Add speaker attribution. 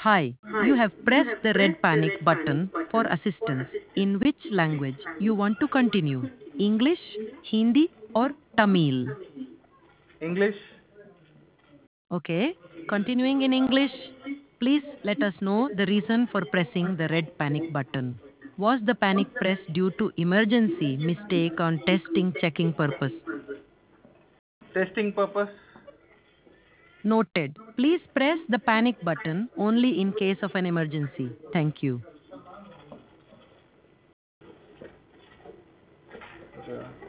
Speaker 1: Hi, you have pressed the red panic button for assistance. In which language you want to continue? English, Hindi, or Tamil?
Speaker 2: English.
Speaker 1: Okay, continuing in English. Please let us know the reason for pressing the red panic button. Was the panic press due to emergency, mistake on testing checking purpose?
Speaker 2: Testing purpose.
Speaker 1: Noted. Please press the panic button only in case of an emergency. Thank you.